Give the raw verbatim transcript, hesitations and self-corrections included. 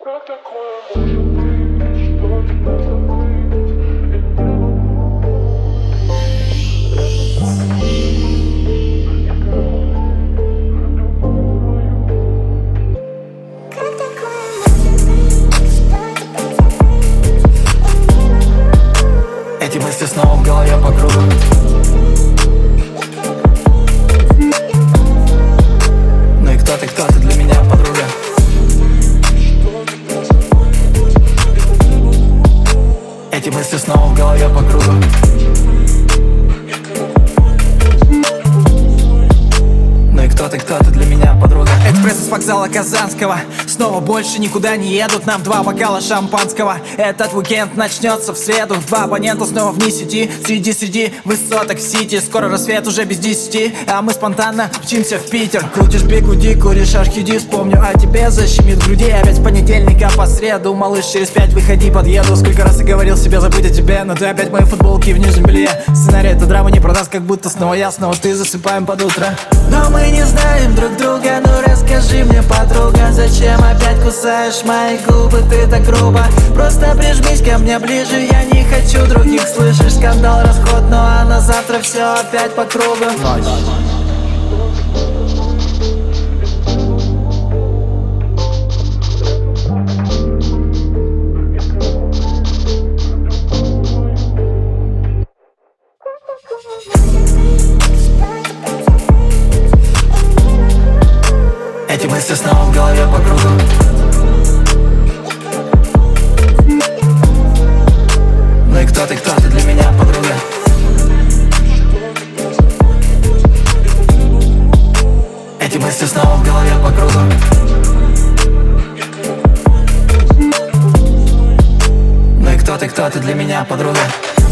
Как такое может быть, что тебя забыть? Эти мысли снова в голове по кругу. Ну и кто ты, кто ты для меня, подруга? Эти мысли снова в голове по кругу. Ну и кто ты, кто ты для меня, подруга? Экспресс из вокзала Казанского. Снова больше никуда не едут. Нам два бокала шампанского. Этот уикенд начнется в среду. Два абонента снова вне сети. Среди среди высоток Сити. Скоро рассвет уже без десяти, а мы спонтанно мчимся в Питер. Крутишь бигуди, куришь архиди. Вспомню о тебе, защемит в груди. Опять с понедельника по среду. Малыш, через пять выходи, подъеду. Сколько раз я говорил себе забыть о тебе, но ты опять в моей футболке в нижнем белье. Сценарий этой драмы не продаст, как будто снова я, снова ты. Засыпаем под утро. Но мы не знаем друг друга. Ну расскажи мне, подруга, зачем опять кусаешь мои губы, ты так грубо? Просто прижмись ко мне ближе, я не хочу других. Слышишь, скандал, расход, ну а на завтра все опять по кругу. Эти мысли снова в голове по кругу. Ну и кто ты, кто ты для меня, подруга? Эти мысли снова в голове по кругу. Ну и кто ты, кто ты для меня, подруга?